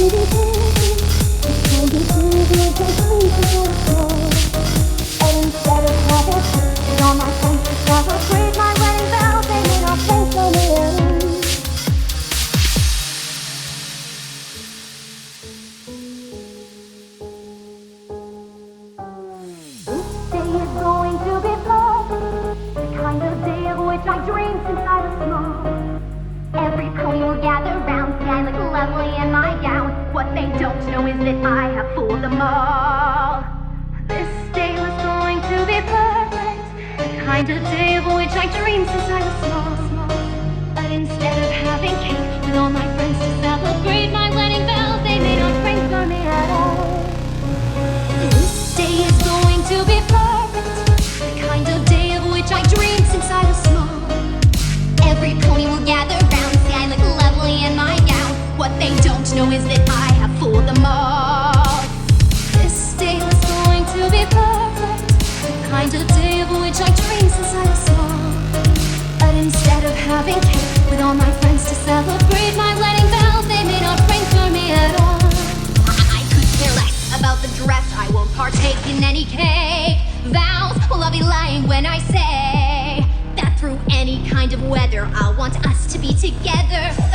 I dreamed since I was small. Every pony will gather round, see I look lovely in my gown. What they don't know is that I have fooled them all. This day was going to be perfect, the kind of day of which I dreamed since I was small. But instead of having cake with all my friends to celebrate my wedding bells, they made no prank for me at all. This day is going to be perfect, the kind of day of which I dreamed since I was small. Every pony will gather round, see I look lovely in my gown. What they don't know is that I have fooled them all. This day was going to be perfect, the kind of day of which I dreamed since I was small. But instead of having cake with all my friends to celebrate my wedding bells, they made no prank for me at all. I could care less about the dress, I won't partake in any cake. Vows, well I'll be lying when I say that through any kind of weather, I'll want us to be together.